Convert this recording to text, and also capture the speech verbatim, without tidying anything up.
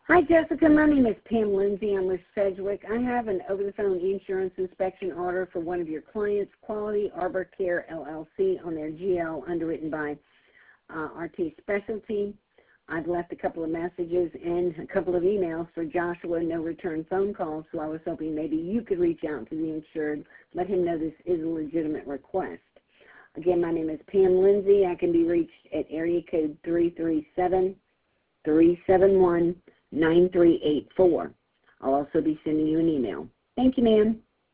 Hi, Jessica. My name is Pam Lindsay. I'm with Sedgwick. I have an over-the-phone insurance inspection order for one of your clients, Quality Arbor Care, L L C, on their G L underwritten by uh, R T Specialty. I've left a couple of messages and a couple of emails for Joshua, no return phone calls, so I was hoping maybe you could reach out to the insured, let him know this is a legitimate request. Again, my name is Pam Lindsay. I can be reached at area code three three seven, three seven one, nine three eight four. I'll also be sending you an email. Thank you, ma'am.